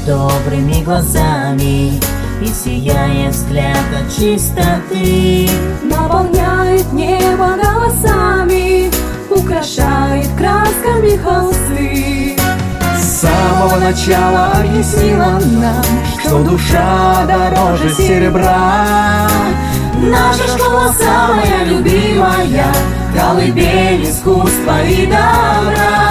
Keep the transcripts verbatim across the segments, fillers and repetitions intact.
добрыми глазами и сияет взгляд от чистоты. Наполняет небо голосами, украшает красками холсты. С самого начала объяснила нам, что душа дороже серебра. Наша школа самая любимая, колыбель искусства и добра.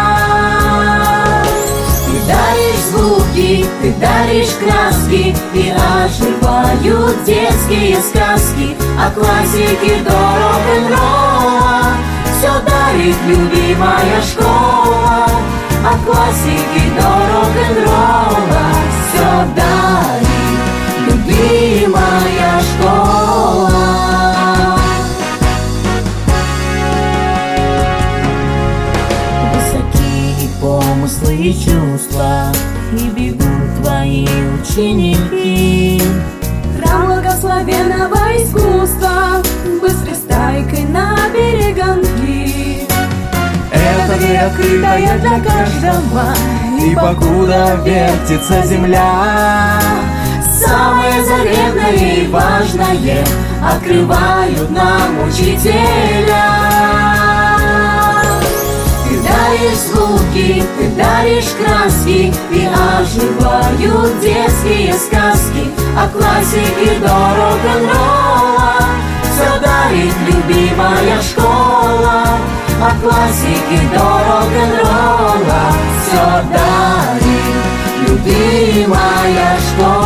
Ты даришь звуки, ты даришь краски, и оживают детские сказки. О классике до рок-н-ролла все дарит любимая школа. От классики до рок-н-ролла все дарит любимая школа. Высокие помыслы и чувства, и бегут твои ученики. Храм благословенного искусства, быстрой стайкой на перегонки. Это дверь открытая для каждого, и покуда вертится земля, самое заветное и важное открывают нам учителя. Ты даришь звуки, ты даришь краски, и оживают детские сказки. От классики до рок-н-ролла все дарит любимая школа. От классики до рок-н-ролла все дарит любимая школа.